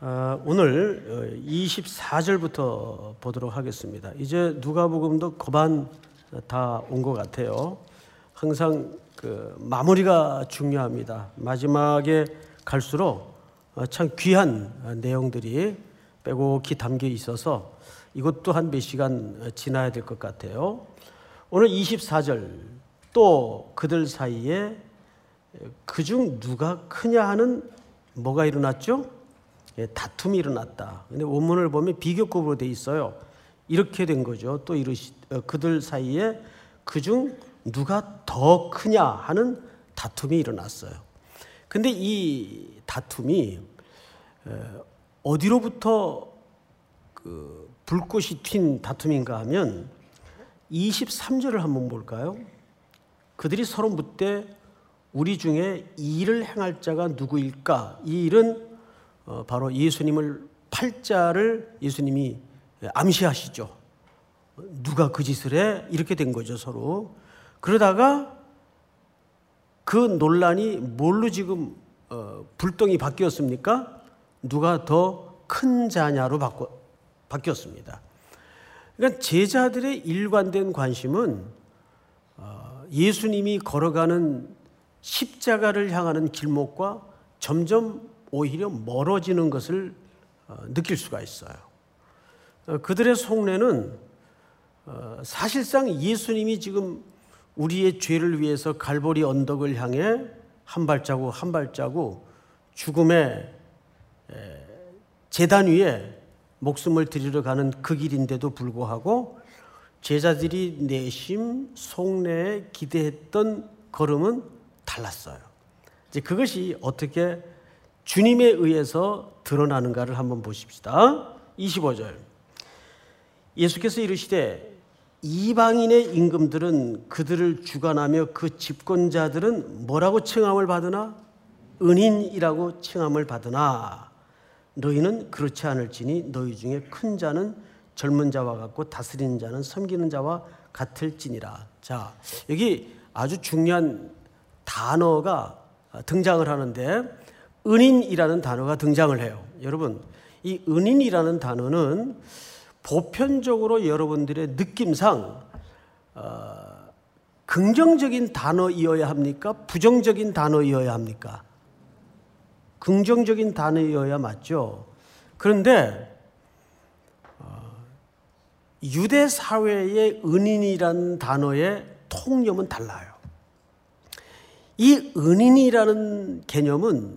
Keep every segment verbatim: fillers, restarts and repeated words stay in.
아, 오늘 이십사 절부터 보도록 하겠습니다. 이제 누가복음도 거반 다 온 것 같아요. 항상 그 마무리가 중요합니다. 마지막에 갈수록 참 귀한 내용들이 빼곡히 담겨 있어서 이것도 한 몇 시간 지나야 될 것 같아요. 오늘 이십사 절, 또 그들 사이에 그중 누가 크냐 하는 뭐가 일어났죠? 예, 다툼이 일어났다. 근데 원문을 보면 비교급으로 돼 있어요. 이렇게 된 거죠. 또 이르시 어, 그들 사이에 그중 누가 더 크냐 하는 다툼이 일어났어요. 근데 이 다툼이 어, 어디로부터 그 불꽃이 튄 다툼인가 하면 이십삼 절을 한번 볼까요? 그들이 서로 묻되 우리 중에 이 일을 행할 자가 누구일까? 이 일은 어, 바로 예수님을 팔자를 예수님이 암시하시죠. 누가 그 짓을 해? 이렇게 된 거죠, 서로. 그러다가 그 논란이 뭘로 지금 어, 불똥이 바뀌었습니까? 누가 더 큰 자냐로 바꿔, 바뀌었습니다. 그러니까 제자들의 일관된 관심은 어, 예수님이 걸어가는 십자가를 향하는 길목과 점점 오히려 멀어지는 것을 느낄 수가 있어요. 그들의 속내는 사실상 예수님이 지금 우리의 죄를 위해서 갈보리 언덕을 향해 한 발자국 한 발자국 죽음의 제단 위에 목숨을 드리러 가는 그 길인데도 불구하고 제자들이 내심 속내에 기대했던 걸음은 달랐어요. 이제 그것이 어떻게 주님에 의해서 드러나는가를 한번 보십시다. 이십오 절. 예수께서 이르시되 이방인의 임금들은 그들을 주관하며 그 집권자들은 뭐라고 칭함을 받으나? 은인이라고 칭함을 받으나 너희는 그렇지 않을지니 너희 중에 큰 자는 젊은 자와 같고 다스리는 자는 섬기는 자와 같을지니라. 자, 여기 아주 중요한 단어가 등장을 하는데 은인이라는 단어가 등장을 해요. 여러분, 이 은인이라는 단어는 보편적으로 여러분들의 느낌상 어, 긍정적인 단어이어야 합니까? 부정적인 단어이어야 합니까? 긍정적인 단어이어야 맞죠. 그런데 어, 유대 사회의 은인이라는 단어의 통념은 달라요. 이 은인이라는 개념은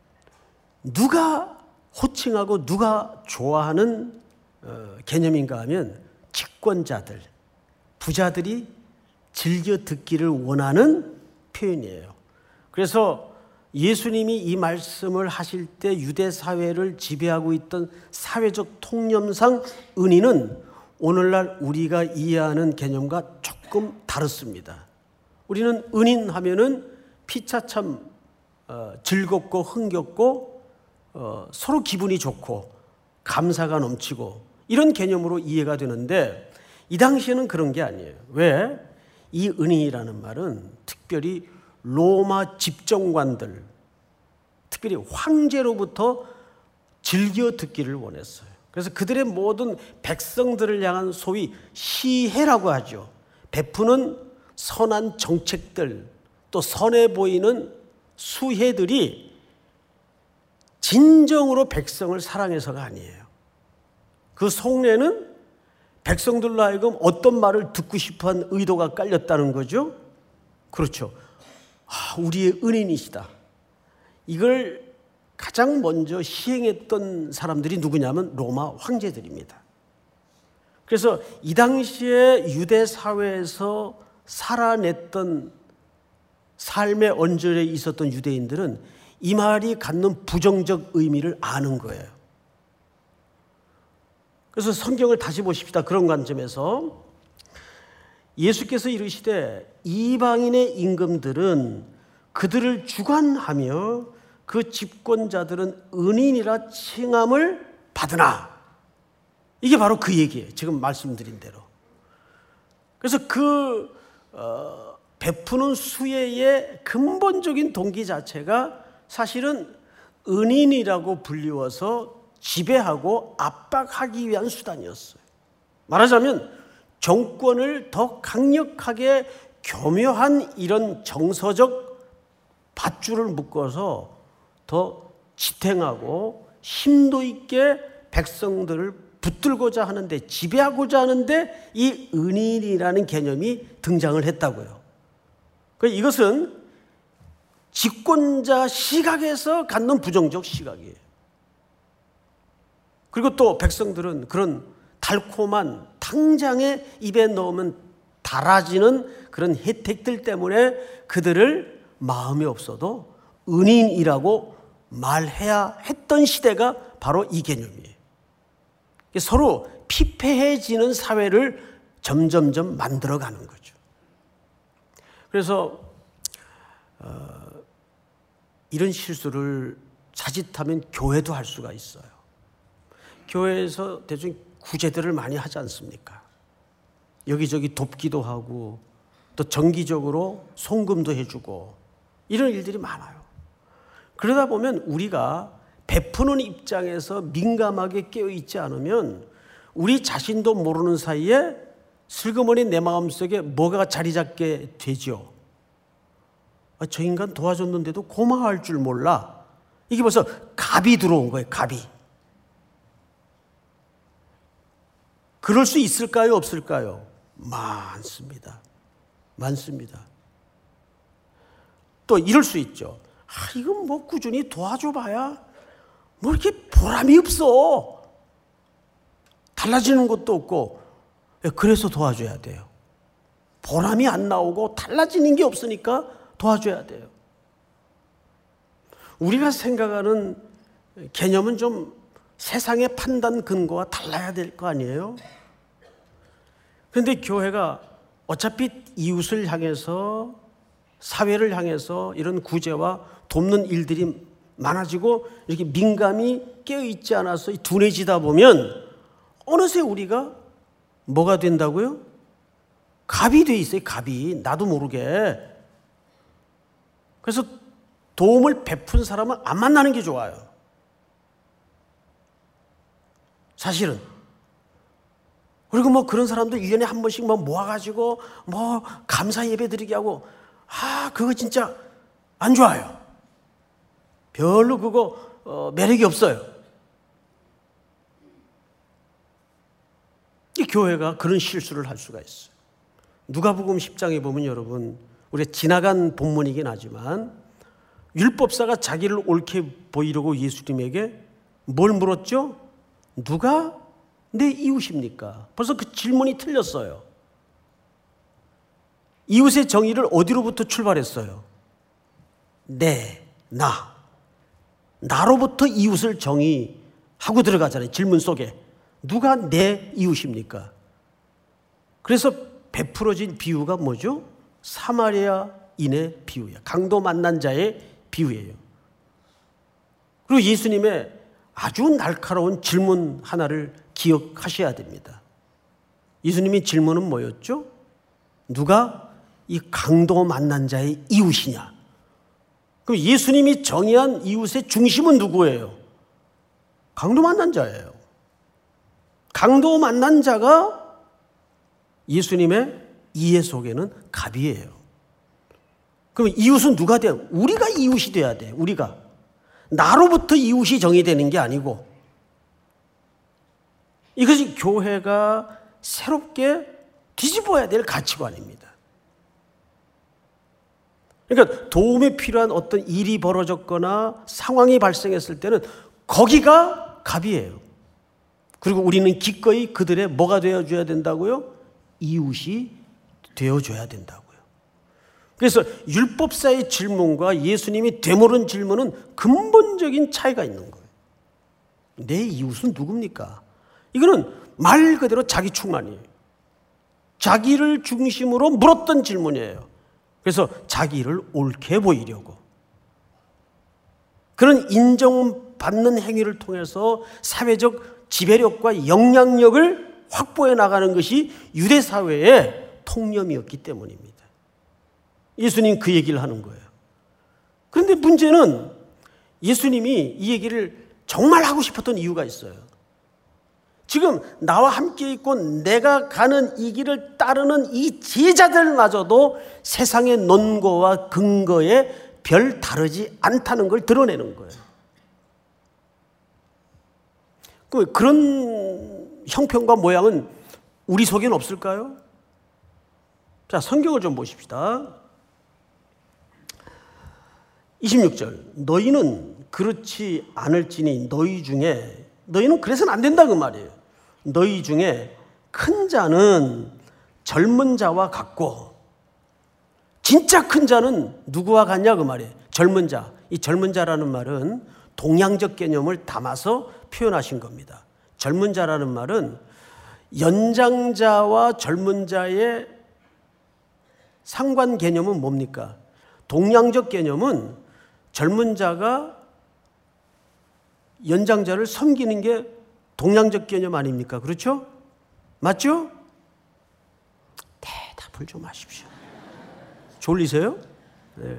누가 호칭하고 누가 좋아하는 개념인가 하면 집권자들, 부자들이 즐겨 듣기를 원하는 표현이에요. 그래서 예수님이 이 말씀을 하실 때 유대 사회를 지배하고 있던 사회적 통념상 은인은 오늘날 우리가 이해하는 개념과 조금 다릅니다. 우리는 은인 하면은 피차참 어, 즐겁고 흥겹고 어, 서로 기분이 좋고 감사가 넘치고 이런 개념으로 이해가 되는데 이 당시에는 그런 게 아니에요. 왜? 이 은인이라는 말은 특별히 로마 집정관들, 특별히 황제로부터 즐겨 듣기를 원했어요. 그래서 그들의 모든 백성들을 향한 소위 시혜라고 하죠. 베푸는 선한 정책들, 또 선해 보이는 수혜들이 진정으로 백성을 사랑해서가 아니에요. 그 속내는 백성들로 하여금 어떤 말을 듣고 싶어한 의도가 깔렸다는 거죠. 그렇죠. 아, 우리의 은인이시다. 이걸 가장 먼저 시행했던 사람들이 누구냐면 로마 황제들입니다. 그래서 이 당시에 유대 사회에서 살아냈던 삶의 언저리에 있었던 유대인들은 이 말이 갖는 부정적 의미를 아는 거예요. 그래서 성경을 다시 보십시다. 그런 관점에서 예수께서 이르시되 이방인의 임금들은 그들을 주관하며 그 집권자들은 은인이라 칭함을 받으나, 이게 바로 그 얘기예요. 지금 말씀드린 대로. 그래서 그 어, 베푸는 수혜의 근본적인 동기 자체가 사실은 은인이라고 불리워서 지배하고 압박하기 위한 수단이었어요. 말하자면 정권을 더 강력하게 교묘한 이런 정서적 밧줄을 묶어서 더 지탱하고 심도 있게 백성들을 붙들고자 하는데, 지배하고자 하는데 이 은인이라는 개념이 등장을 했다고요. 이것은 집권자 시각에서 갖는 부정적 시각이에요. 그리고 또 백성들은 그런 달콤한 당장에 입에 넣으면 달아지는 그런 혜택들 때문에 그들을 마음이 없어도 은인이라고 말해야 했던 시대가 바로 이 개념이에요. 서로 피폐해지는 사회를 점점점 만들어가는 거죠. 그래서 어, 이런 실수를 자칫하면 교회도 할 수가 있어요. 교회에서 대충 구제들을 많이 하지 않습니까? 여기저기 돕기도 하고 또 정기적으로 송금도 해주고 이런 일들이 많아요. 그러다 보면 우리가 베푸는 입장에서 민감하게 깨어있지 않으면 우리 자신도 모르는 사이에 슬그머니 내 마음속에 뭐가 자리 잡게 되죠. 아, 저 인간 도와줬는데도 고마워할 줄 몰라. 이게 벌써 갑이 들어온 거예요. 갑이. 그럴 수 있을까요? 없을까요? 많습니다. 많습니다. 또 이럴 수 있죠. 아, 이건 뭐 꾸준히 도와줘봐야 뭐 이렇게 보람이 없어. 달라지는 것도 없고. 그래서 도와줘야 돼요. 보람이 안 나오고 달라지는 게 없으니까 도와줘야 돼요. 우리가 생각하는 개념은 좀 세상의 판단 근거와 달라야 될 거 아니에요? 그런데 교회가 어차피 이웃을 향해서, 사회를 향해서 이런 구제와 돕는 일들이 많아지고 이렇게 민감이 깨어있지 않아서 둔해지다 보면 어느새 우리가 뭐가 된다고요? 갑이 돼 있어요. 갑이. 나도 모르게. 그래서 도움을 베푼 사람은 안 만나는 게 좋아요. 사실은. 그리고 뭐 그런 사람들 일 년에 한 번씩 뭐 모아가지고 뭐 감사 예배 드리게 하고, 아, 그거 진짜 안 좋아요. 별로 그거 어, 매력이 없어요. 이 교회가 그런 실수를 할 수가 있어요. 누가복음 십 장에 보면 여러분, 우리가 지나간 본문이긴 하지만 율법사가 자기를 옳게 보이려고 예수님에게 뭘 물었죠? 누가 내 이웃입니까? 벌써 그 질문이 틀렸어요. 이웃의 정의를 어디로부터 출발했어요? 내, 나. 나로부터 이웃을 정의하고 들어가잖아요. 질문 속에. 누가 내 이웃입니까? 그래서 베풀어진 비유가 뭐죠? 사마리아인의 비유야. 강도 만난 자의 비유예요. 그리고 예수님의 아주 날카로운 질문 하나를 기억하셔야 됩니다. 예수님의 질문은 뭐였죠? 누가 이 강도 만난 자의 이웃이냐? 그럼 예수님이 정의한 이웃의 중심은 누구예요? 강도 만난 자예요. 강도 만난 자가 예수님의 이해 속에는 갑이에요. 그럼 이웃은 누가 돼요? 우리가 이웃이 돼야 돼. 우리가. 나로부터 이웃이 정의되는 게 아니고. 이것이 교회가 새롭게 뒤집어야 될 가치관입니다. 그러니까 도움이 필요한 어떤 일이 벌어졌거나 상황이 발생했을 때는 거기가 갑이에요. 그리고 우리는 기꺼이 그들의 뭐가 되어줘야 된다고요? 이웃이 되어줘야 된다고요. 그래서 율법사의 질문과 예수님이 되물은 질문은 근본적인 차이가 있는 거예요. 내 이웃은 누굽니까? 이거는 말 그대로 자기 충만이에요. 자기를 중심으로 물었던 질문이에요. 그래서 자기를 옳게 보이려고. 그런 인정받는 행위를 통해서 사회적 지배력과 영향력을 확보해 나가는 것이 유대 사회의 통념이었기 때문입니다. 예수님 그 얘기를 하는 거예요. 그런데 문제는 예수님이 이 얘기를 정말 하고 싶었던 이유가 있어요. 지금 나와 함께 있고 내가 가는 이 길을 따르는 이 제자들마저도 세상의 논거와 근거에 별 다르지 않다는 걸 드러내는 거예요. 그런 형편과 모양은 우리 속에는 없을까요? 자, 성경을 좀 보십시다. 이십육 절, 너희는 그렇지 않을지니 너희 중에, 너희는 그래서는 안 된다 그 말이에요. 너희 중에 큰 자는 젊은 자와 같고, 진짜 큰 자는 누구와 같냐 그 말이에요. 젊은 자. 이 젊은 자라는 말은 동양적 개념을 담아서 표현하신 겁니다. 젊은 자라는 말은 연장자와 젊은 자의 상관 개념은 뭡니까? 동양적 개념은 젊은 자가 연장자를 섬기는 게 동양적 개념 아닙니까? 그렇죠? 맞죠? 대답을 좀 하십시오. 졸리세요? 네.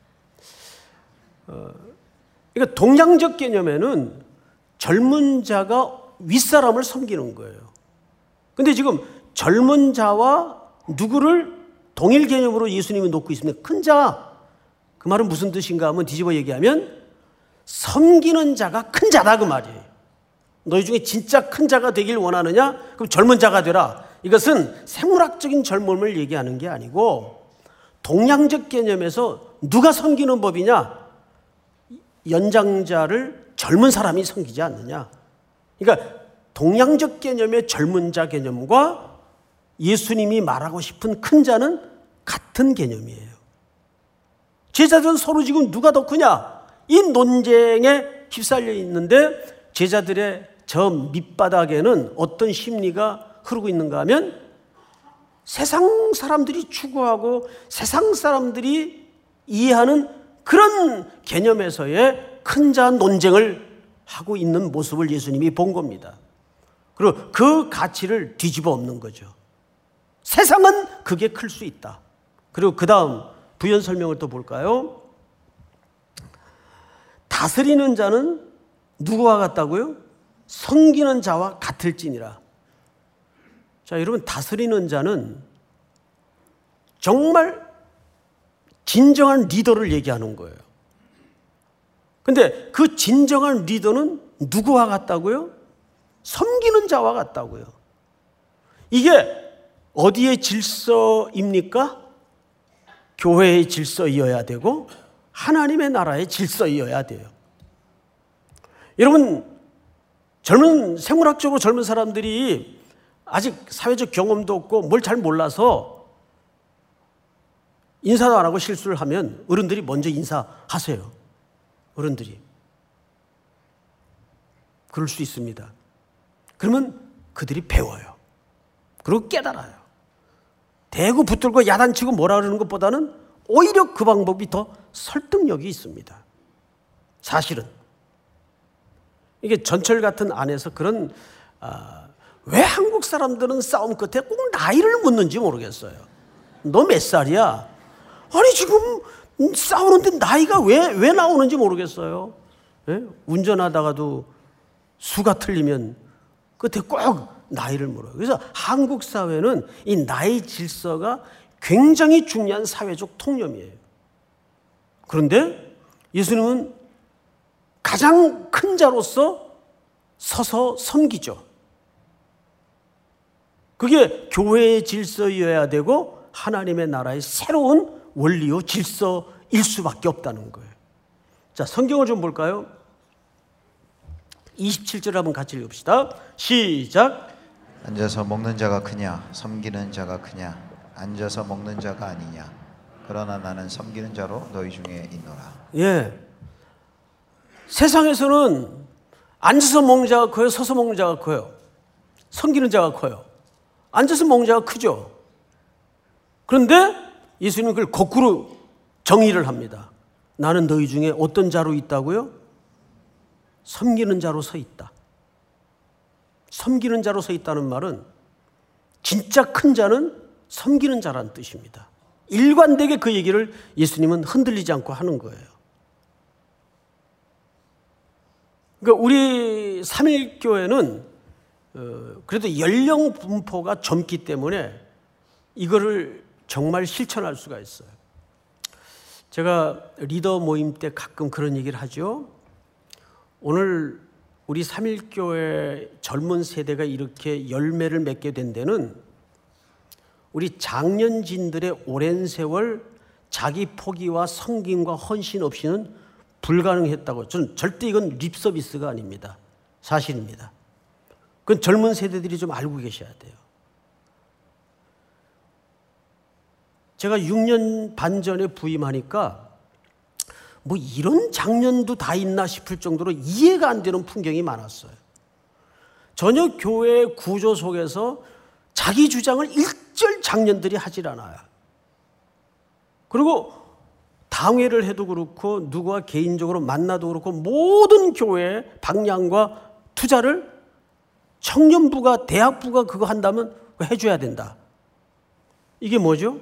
어, 그러니까 동양적 개념에는 젊은 자가 윗사람을 섬기는 거예요. 근데 지금 젊은 자와 누구를 동일 개념으로 예수님이 놓고 있습니다. 큰 자. 그 말은 무슨 뜻인가 하면 뒤집어 얘기하면 섬기는 자가 큰 자다 그 말이에요. 너희 중에 진짜 큰 자가 되길 원하느냐? 그럼 젊은 자가 되라. 이것은 생물학적인 젊음을 얘기하는 게 아니고 동양적 개념에서 누가 섬기는 법이냐? 연장자를 젊은 사람이 섬기지 않느냐? 그러니까 동양적 개념의 젊은 자 개념과 예수님이 말하고 싶은 큰 자는 같은 개념이에요. 제자들은 서로 지금 누가 더 크냐? 이 논쟁에 휩쓸려 있는데 제자들의 저 밑바닥에는 어떤 심리가 흐르고 있는가 하면 세상 사람들이 추구하고 세상 사람들이 이해하는 그런 개념에서의 큰 자 논쟁을 하고 있는 모습을 예수님이 본 겁니다. 그리고 그 가치를 뒤집어 엎는 거죠. 세상은 그게 클 수 있다. 그리고 그 다음 부연 설명을 또 볼까요? 다스리는 자는 누구와 같다고요? 섬기는 자와 같을지니라. 자, 여러분, 다스리는 자는 정말 진정한 리더를 얘기하는 거예요. 근데 그 진정한 리더는 누구와 같다고요? 섬기는 자와 같다고요. 이게 어디의 질서입니까? 교회의 질서이어야 되고 하나님의 나라의 질서이어야 돼요. 여러분, 젊은 생물학적으로 젊은 사람들이 아직 사회적 경험도 없고 뭘 잘 몰라서 인사도 안 하고 실수를 하면 어른들이 먼저 인사하세요. 어른들이. 그럴 수 있습니다. 그러면 그들이 배워요. 그리고 깨달아요. 대고 붙들고 야단치고 뭐라 그러는 것보다는 오히려 그 방법이 더 설득력이 있습니다. 사실은. 이게 전철 같은 안에서 그런 아, 왜 한국 사람들은 싸움 끝에 꼭 나이를 묻는지 모르겠어요. 너 몇 살이야? 아니 지금 싸우는데 나이가 왜, 왜 나오는지 모르겠어요. 예? 운전하다가도 수가 틀리면 끝에 꼭 나이를 물어요. 그래서 한국 사회는 이 나이 질서가 굉장히 중요한 사회적 통념이에요. 그런데 예수님은 가장 큰 자로서 서서 섬기죠. 그게 교회의 질서여야 되고 하나님의 나라의 새로운 원리요 질서일 수밖에 없다는 거예요. 자, 성경을 좀 볼까요? 이십칠 절 한번 같이 읽읍시다. 시작. 앉아서 먹는 자가 크냐 섬기는 자가 크냐 앉아서 먹는 자가 아니냐 그러나 나는 섬기는 자로 너희 중에 있노라. 예. 세상에서는 앉아서 먹는 자가 커요, 서서 먹는 자가 커요, 섬기는 자가 커요. 앉아서 먹는 자가 크죠. 그런데 예수님은 그걸 거꾸로 정의를 합니다. 나는 너희 중에 어떤 자로 있다고요? 섬기는 자로 서 있다. 섬기는 자로 서 있다는 말은 진짜 큰 자는 섬기는 자라는 뜻입니다. 일관되게 그 얘기를 예수님은 흔들리지 않고 하는 거예요. 그러니까 우리 삼일교회는 어, 그래도 연령 분포가 젊기 때문에 이거를 정말 실천할 수가 있어요. 제가 리더 모임 때 가끔 그런 얘기를 하죠. 오늘 우리 삼일교회 젊은 세대가 이렇게 열매를 맺게 된 데는 우리 장년진들의 오랜 세월 자기 포기와 섬김과 헌신 없이는 불가능했다고. 저는 절대 이건 립서비스가 아닙니다. 사실입니다. 그건 젊은 세대들이 좀 알고 계셔야 돼요. 제가 육 년 반 전에 부임하니까 뭐 이런 장년도 다 있나 싶을 정도로 이해가 안 되는 풍경이 많았어요. 전혀 교회 구조 속에서 자기 주장을 일절 장년들이 하질 않아요. 그리고 당회를 해도 그렇고 누구와 개인적으로 만나도 그렇고 모든 교회의 방향과 투자를 청년부가 대학부가 그거 한다면 해줘야 된다. 이게 뭐죠?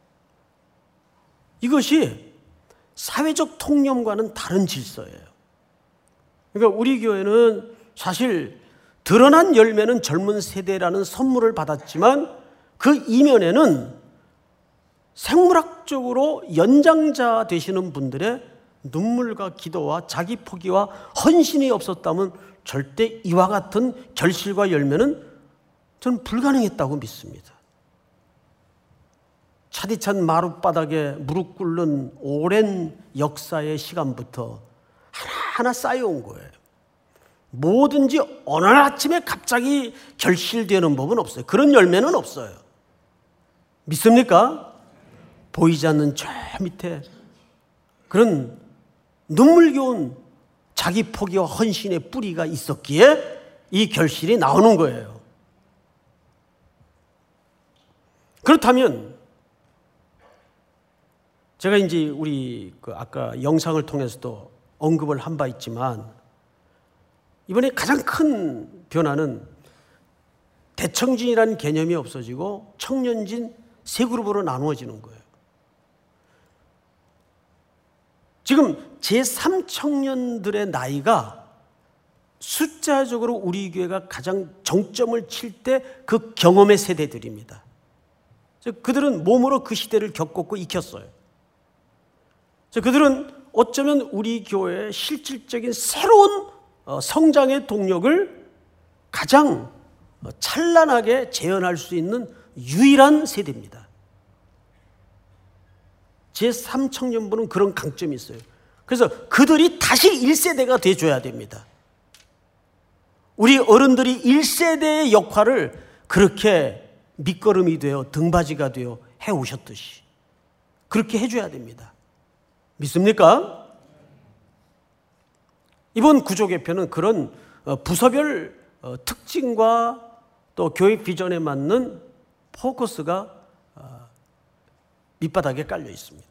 이것이 사회적 통념과는 다른 질서예요. 그러니까 우리 교회는 사실 드러난 열매는 젊은 세대라는 선물을 받았지만 그 이면에는 생물학적으로 연장자 되시는 분들의 눈물과 기도와 자기 포기와 헌신이 없었다면 절대 이와 같은 결실과 열매는 저는 불가능했다고 믿습니다. 차디찬 마룻바닥에 무릎 꿇는 오랜 역사의 시간부터 하나하나 쌓여온 거예요. 뭐든지 어느 아침에 갑자기 결실되는 법은 없어요. 그런 열매는 없어요. 믿습니까? 보이지 않는 저 밑에 그런 눈물겨운 자기 포기와 헌신의 뿌리가 있었기에 이 결실이 나오는 거예요. 그렇다면 제가 이제 우리 그 아까 영상을 통해서도 언급을 한 바 있지만 이번에 가장 큰 변화는 대청진이라는 개념이 없어지고 청년진 세 그룹으로 나누어지는 거예요. 지금 제삼 청년들의 나이가 숫자적으로 우리 교회가 가장 정점을 칠 때 그 경험의 세대들입니다. 그들은 몸으로 그 시대를 겪었고 익혔어요. 그들은 어쩌면 우리 교회의 실질적인 새로운 성장의 동력을 가장 찬란하게 재현할 수 있는 유일한 세대입니다. 제삼 청년부는 그런 강점이 있어요. 그래서 그들이 다시 일 세대가 돼줘야 됩니다. 우리 어른들이 일 세대의 역할을 그렇게 밑거름이 되어 등받이가 되어 해오셨듯이 그렇게 해줘야 됩니다. 믿습니까? 이번 구조 개편은 그런 부서별 특징과 또 교육 비전에 맞는 포커스가 밑바닥에 깔려 있습니다.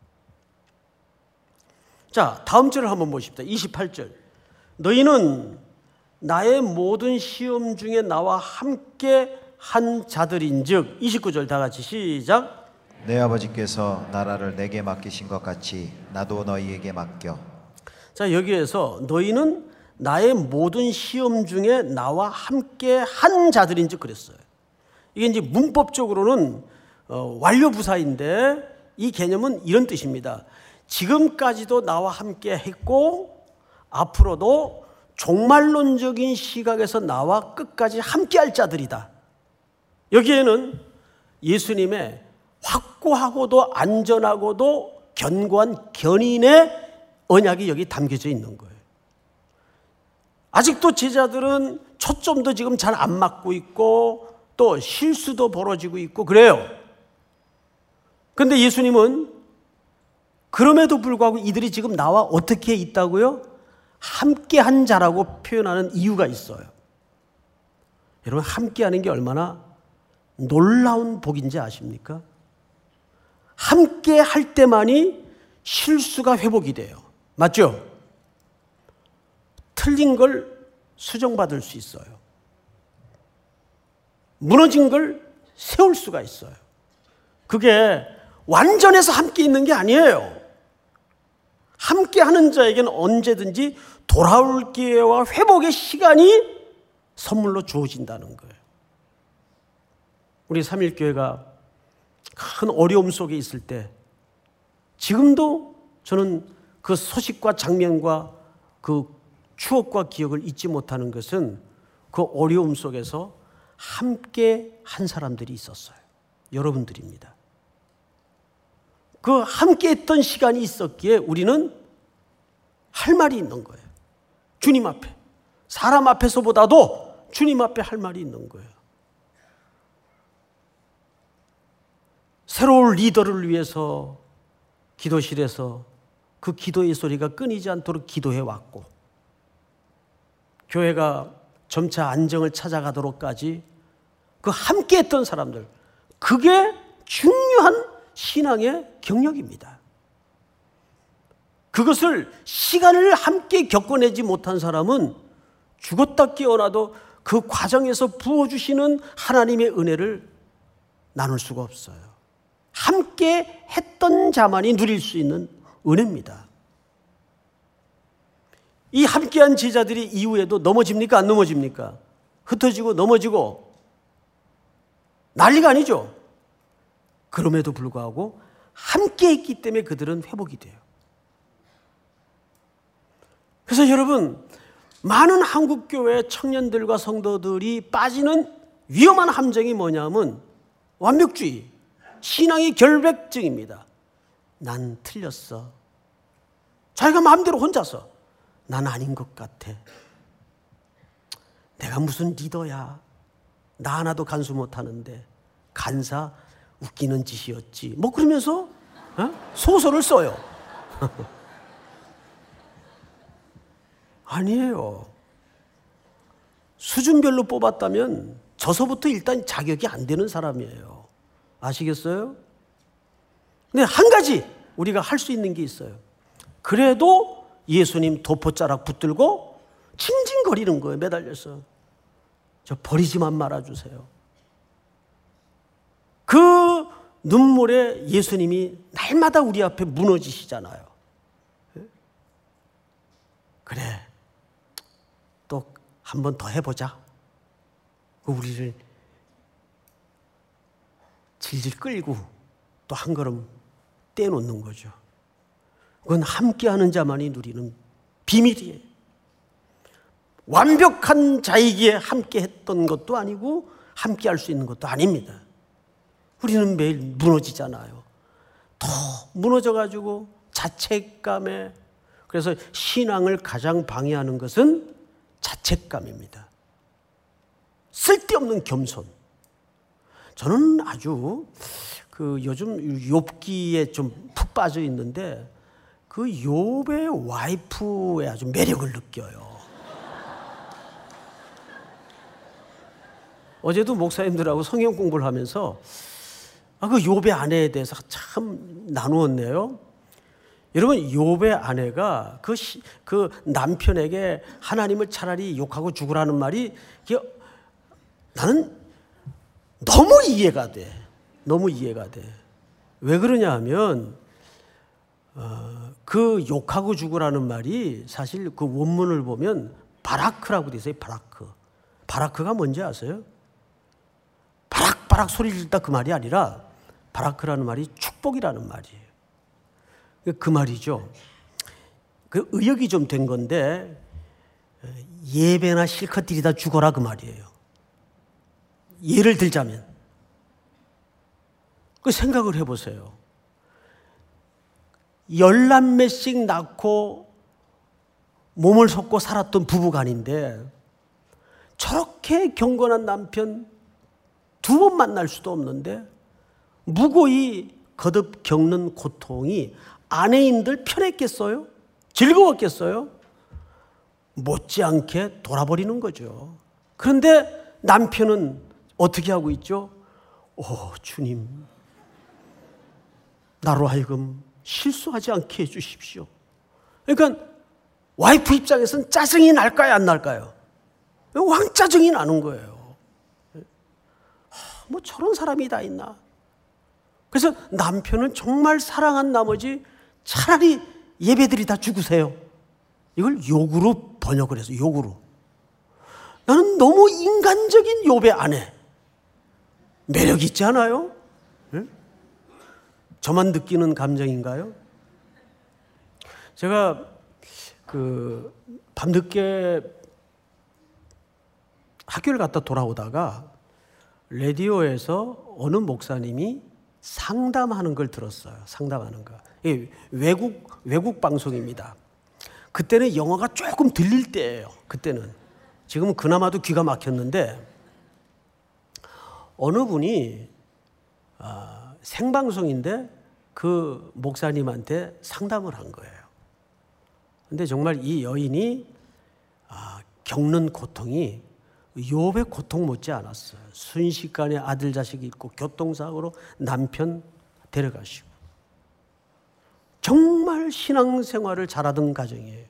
자, 다음 절을 한번 보십시다. 이십팔 절. 너희는 나의 모든 시험 중에 나와 함께 한 자들인즉. 이십구 절 다 같이 시작. 내 아버지께서 나라를 내게 맡기신 것 같이 나도 너희에게 맡겨. 자, 여기에서 너희는 나의 모든 시험 중에 나와 함께 한 자들인즉 그랬어요. 이게 이제 문법적으로는 어, 완료부사인데 이 개념은 이런 뜻입니다. 지금까지도 나와 함께 했고 앞으로도 종말론적인 시각에서 나와 끝까지 함께 할 자들이다. 여기에는 예수님의 확고하고도 안전하고도 견고한 견인의 언약이 여기 담겨져 있는 거예요. 아직도 제자들은 초점도 지금 잘 안 맞고 있고 또 실수도 벌어지고 있고 그래요. 그런데 예수님은 그럼에도 불구하고 이들이 지금 나와 어떻게 있다고요? 함께 한 자라고 표현하는 이유가 있어요. 여러분, 함께 하는 게 얼마나 놀라운 복인지 아십니까? 함께 할 때만이 실수가 회복이 돼요. 맞죠? 틀린 걸 수정받을 수 있어요. 무너진 걸 세울 수가 있어요. 그게 완전해서 함께 있는 게 아니에요. 함께하는 자에게는 언제든지 돌아올 기회와 회복의 시간이 선물로 주어진다는 거예요. 우리 삼일교회가 큰 어려움 속에 있을 때 지금도 저는 그 소식과 장면과 그 추억과 기억을 잊지 못하는 것은 그 어려움 속에서 함께 한 사람들이 있었어요. 여러분들입니다. 그 함께 했던 시간이 있었기에 우리는 할 말이 있는 거예요. 주님 앞에. 사람 앞에서보다도 주님 앞에 할 말이 있는 거예요. 새로운 리더를 위해서 기도실에서 그 기도의 소리가 끊이지 않도록 기도해 왔고, 교회가 점차 안정을 찾아가도록까지 그 함께 했던 사람들, 그게 중요한 신앙의 경력입니다. 그것을 시간을 함께 겪어내지 못한 사람은 죽었다 깨어나도 그 과정에서 부어주시는 하나님의 은혜를 나눌 수가 없어요. 함께 했던 자만이 누릴 수 있는 은혜입니다. 이 함께한 제자들이 이후에도 넘어집니까? 안 넘어집니까? 흩어지고 넘어지고 난리가 아니죠. 그럼에도 불구하고 함께 했기 때문에 그들은 회복이 돼요. 그래서 여러분, 많은 한국교회 청년들과 성도들이 빠지는 위험한 함정이 뭐냐면 완벽주의, 신앙의 결백증입니다. 난 틀렸어. 자기가 마음대로 혼자서 난 아닌 것 같아. 내가 무슨 리더야. 나 하나도 간수 못하는데 간사 웃기는 짓이었지. 뭐 그러면서 어? 소설을 써요. 아니에요. 수준별로 뽑았다면 저서부터 일단 자격이 안 되는 사람이에요. 아시겠어요? 근데 한 가지 우리가 할 수 있는 게 있어요. 그래도 예수님 도포자락 붙들고 징징거리는 거예요. 매달려서. 저 버리지만 말아주세요. 그 눈물에 예수님이 날마다 우리 앞에 무너지시잖아요. 그래, 또 한 번 더 해보자. 우리를 질질 끌고 또 한 걸음 떼놓는 거죠. 그건 함께하는 자만이 누리는 비밀이에요. 완벽한 자이기에 함께 했던 것도 아니고 함께 할 수 있는 것도 아닙니다. 우리는 매일 무너지잖아요. 더 무너져가지고 자책감에, 그래서 신앙을 가장 방해하는 것은 자책감입니다. 쓸데없는 겸손. 저는 아주 그 요즘 욥기에 좀 푹 빠져 있는데 그 욥의 와이프의 아주 매력을 느껴요. 어제도 목사님들하고 성경 공부를 하면서 아, 그 욥의 아내에 대해서 참 나누었네요. 여러분, 욥의 아내가 그, 시, 그 남편에게 하나님을 차라리 욕하고 죽으라는 말이 나는 너무 이해가 돼. 너무 이해가 돼. 왜 그러냐 하면 어, 그 욕하고 죽으라는 말이 사실 그 원문을 보면 바라크라고 돼 있어요. 바라크. 바라크가 뭔지 아세요? 바락바락 소리를 질다 그 말이 아니라 바라크라는 말이 축복이라는 말이에요. 그 말이죠. 그 의역이 좀 된 건데 예배나 실컷 들이다 죽어라 그 말이에요. 예를 들자면 그 생각을 해보세요. 열남매씩 낳고 몸을 섞고 살았던 부부간인데 저렇게 경건한 남편 두 번 만날 수도 없는데 무고히 거듭 겪는 고통이 아내인들 편했겠어요? 즐거웠겠어요? 못지않게 돌아버리는 거죠. 그런데 남편은 어떻게 하고 있죠? 오, 주님, 나로 하여금 실수하지 않게 해주십시오. 그러니까 와이프 입장에서는 짜증이 날까요, 안 날까요? 왕짜증이 나는 거예요. 뭐 저런 사람이 다 있나? 그래서 남편은 정말 사랑한 나머지 차라리 예배들이 다 죽으세요. 이걸 욕으로 번역을 해서 욕으로. 나는 너무 인간적인 욥의 아내. 매력 있지 않아요? 네? 저만 느끼는 감정인가요? 제가 그 밤늦게 학교를 갔다 돌아오다가 라디오에서 어느 목사님이 상담하는 걸 들었어요. 상담하는 거. 외국, 외국 방송입니다. 그때는 영어가 조금 들릴 때예요. 그때는. 지금은 그나마도 귀가 막혔는데 어느 분이 아, 생방송인데 그 목사님한테 상담을 한 거예요. 근데 정말 이 여인이 아, 겪는 고통이 욥의 고통 못지 않았어요. 순식간에 아들 자식이 있고 교통사고로 남편 데려가시고 정말 신앙생활을 잘하던 가정이에요.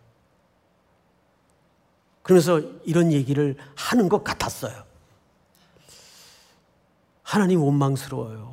그러면서 이런 얘기를 하는 것 같았어요. 하나님 원망스러워요.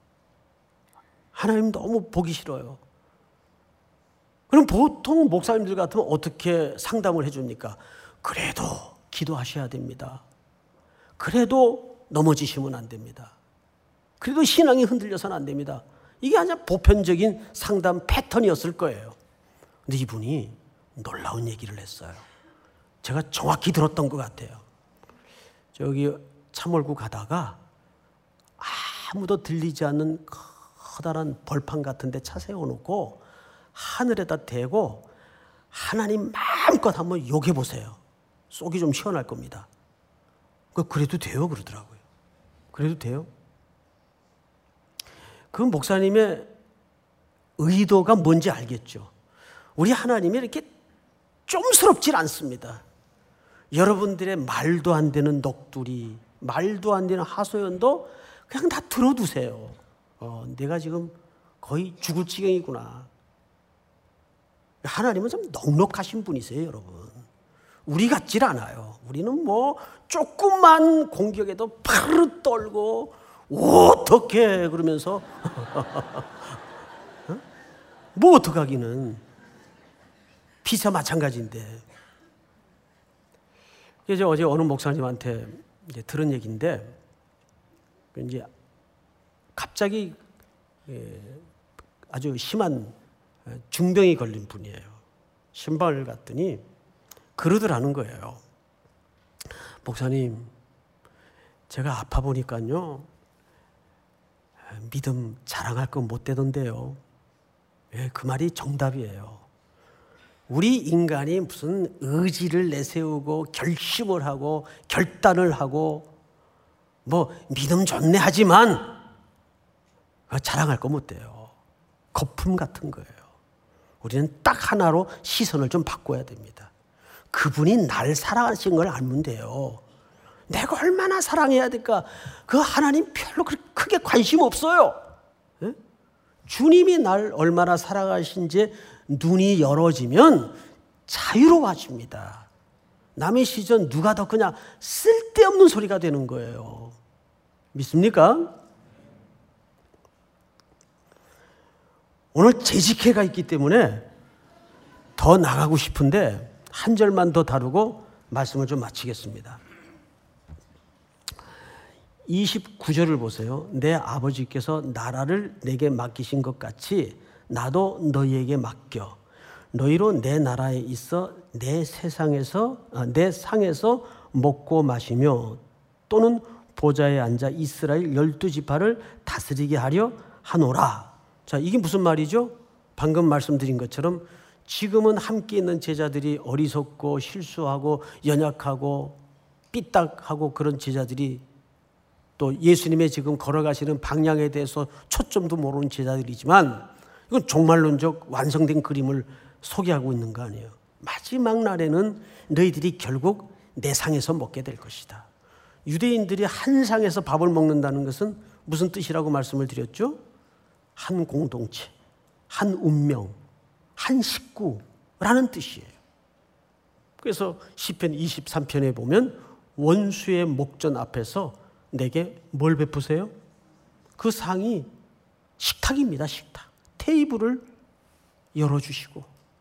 하나님 너무 보기 싫어요. 그럼 보통 목사님들 같으면 어떻게 상담을 해줍니까? 그래도 기도하셔야 됩니다. 그래도 넘어지시면 안 됩니다. 그래도 신앙이 흔들려서는 안 됩니다. 이게 아주 보편적인 상담 패턴이었을 거예요. 근데 이분이 놀라운 얘기를 했어요. 제가 정확히 들었던 것 같아요. 저기 참월구 가다가 아무도 들리지 않는 커다란 벌판 같은 데 차 세워놓고 하늘에다 대고 하나님 마음껏 한번 욕해보세요. 속이 좀 시원할 겁니다. 그래도 돼요 그러더라고요. 그래도 돼요. 그 목사님의 의도가 뭔지 알겠죠. 우리 하나님이 이렇게 좀스럽질 않습니다. 여러분들의 말도 안 되는 넋두리, 말도 안 되는 하소연도 그냥 다 들어두세요. 어, 내가 지금 거의 죽을 지경이구나. 하나님은 좀 넉넉하신 분이세요, 여러분. 우리 같질 않아요. 우리는 뭐 조금만 공격해도 파르르 떨고 어떡해 그러면서 어? 뭐 어떡하기는 피자 마찬가지인데. 그래서 어제 어느 목사님한테 이제 들은 얘기인데 이제 갑자기 아주 심한 중병이 걸린 분이에요. 신방을 갔더니 그러더라는 거예요. 목사님, 제가 아파 보니까요 믿음 자랑할 건 못 되던데요. 예, 그 말이 정답이에요. 우리 인간이 무슨 의지를 내세우고 결심을 하고 결단을 하고 뭐 믿음 좋네 하지만 자랑할 거 못 돼요. 거품 같은 거예요. 우리는 딱 하나로 시선을 좀 바꿔야 됩니다. 그분이 날 사랑하신 걸 알면 돼요. 내가 얼마나 사랑해야 될까? 그 하나님 별로 그렇게 크게 관심 없어요. 예? 주님이 날 얼마나 사랑하신지 눈이 열어지면 자유로워집니다. 남의 시선 누가 더 그냥 쓸데없는 소리가 되는 거예요. 믿습니까? 오늘 재직회가 있기 때문에 더 나가고 싶은데 한 절만 더 다루고 말씀을 좀 마치겠습니다. 이십구 절을 보세요. 내 아버지께서 나라를 내게 맡기신 것 같이 나도 너희에게 맡겨. 너희로 내 나라에 있어 내 세상에서 내 상에서 먹고 마시며 또는 보좌에 앉아 이스라엘 열두 지파를 다스리게 하려 하노라. 자, 이게 무슨 말이죠? 방금 말씀드린 것처럼 지금은 함께 있는 제자들이 어리석고 실수하고 연약하고 삐딱하고 그런 제자들이 또 예수님의 지금 걸어가시는 방향에 대해서 초점도 모르는 제자들이지만 이건 종말론적 완성된 그림을 소개하고 있는 거 아니에요. 마지막 날에는 너희들이 결국 내 상에서 먹게 될 것이다. 유대인들이 한 상에서 밥을 먹는다는 것은 무슨 뜻이라고 말씀을 드렸죠? 한 공동체, 한 운명, 한 식구라는 뜻이에요. 그래서 시편 이십삼 편에 보면 원수의 목전 앞에서 내게 뭘 베푸세요? 그 상이 식탁입니다. 식탁. 테이블을 열어주시고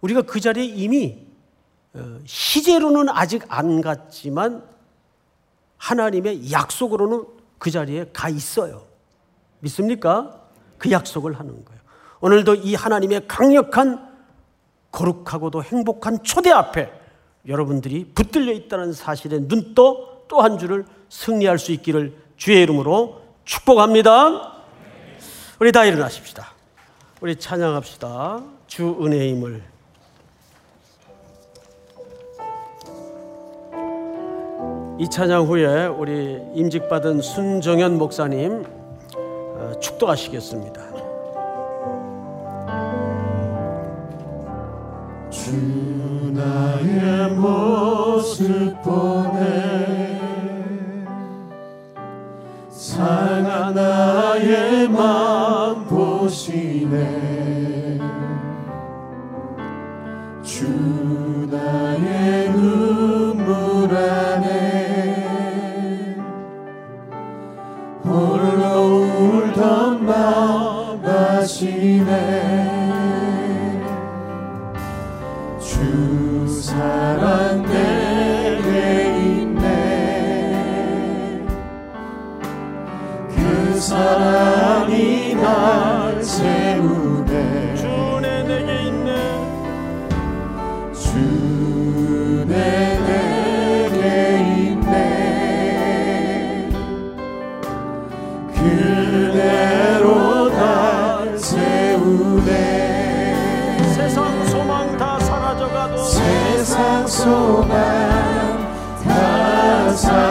우리가 그 자리에 이미 시제로는 아직 안 갔지만 하나님의 약속으로는 그 자리에 가 있어요. 믿습니까? 그 약속을 하는 거예요. 오늘도 이 하나님의 강력한 거룩하고도 행복한 초대 앞에 여러분들이 붙들려 있다는 사실에 눈떠 또 한 주를 승리할 수 있기를 주의 이름으로 축복합니다. 우리 다 일어나십시다. 우리 찬양합시다. 주 은혜의 힘을. 이 찬양 후에 우리 임직받은 순정현 목사님 축도하시겠습니다. 주 나의 모습 보내 상한 나의 맘 보시네 주 나의 눈물 안에 홀로 울던 마음 아시네 주 사랑 내게 있네 그 사랑이 날 세우네 주 내 내게 있네 주 내 내게 있네 그대로 날 세우네 세상 소망 다 사라져가도 세상 소망 다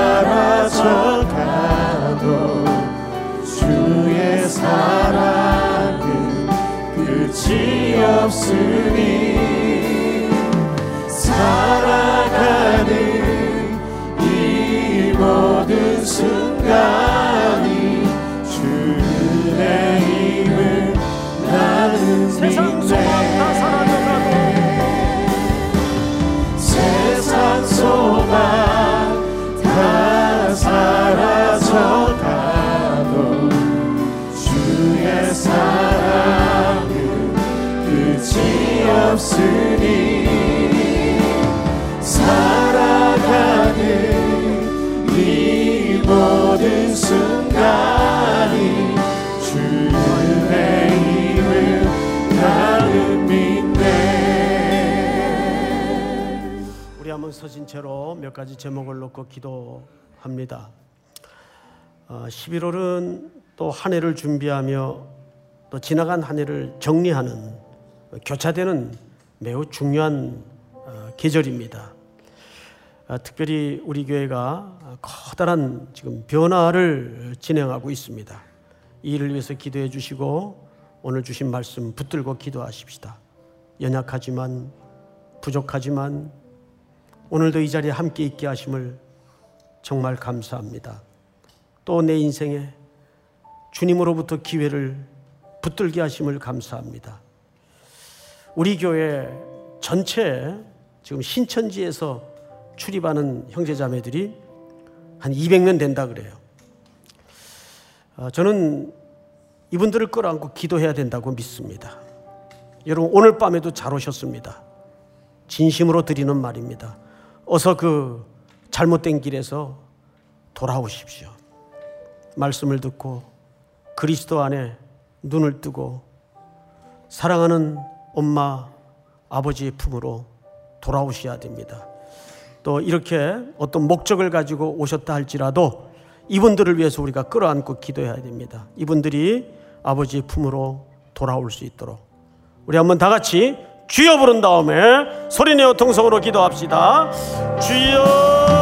사라져가도 주의 사랑은 끝이 없으니 살아가는 이 모든 순간이 주의 힘을 나는 세상 소망 다 사라져가도 세상 소망 다 사라져가도 주의 사랑은 끝이 없으니 살아가는 이 모든 순간이 주의 힘을 나는 믿네. 우리 한번 서신 채로 몇 가지 제목을 놓고 기도합니다. 어, 십일월은 또 한 해를 준비하며 또 지나간 한 해를 정리하는 교차되는 매우 중요한 어, 계절입니다. 어, 특별히 우리 교회가 커다란 지금 변화를 진행하고 있습니다. 이 일을 위해서 기도해 주시고 오늘 주신 말씀 붙들고 기도하십시다. 연약하지만 부족하지만 오늘도 이 자리에 함께 있게 하심을 정말 감사합니다. 또 내 인생에 주님으로부터 기회를 붙들게 하심을 감사합니다. 우리 교회 전체 지금 신천지에서 출입하는 형제자매들이 한 이백 명 된다 그래요. 저는 이분들을 끌어안고 기도해야 된다고 믿습니다. 여러분 오늘 밤에도 잘 오셨습니다. 진심으로 드리는 말입니다. 어서 그 잘못된 길에서 돌아오십시오. 말씀을 듣고 그리스도 안에 눈을 뜨고 사랑하는 엄마 아버지의 품으로 돌아오셔야 됩니다. 또 이렇게 어떤 목적을 가지고 오셨다 할지라도 이분들을 위해서 우리가 끌어안고 기도해야 됩니다. 이분들이 아버지의 품으로 돌아올 수 있도록 우리 한번 다 같이 주여 부른 다음에 소리내어 통성으로 기도합시다. 주여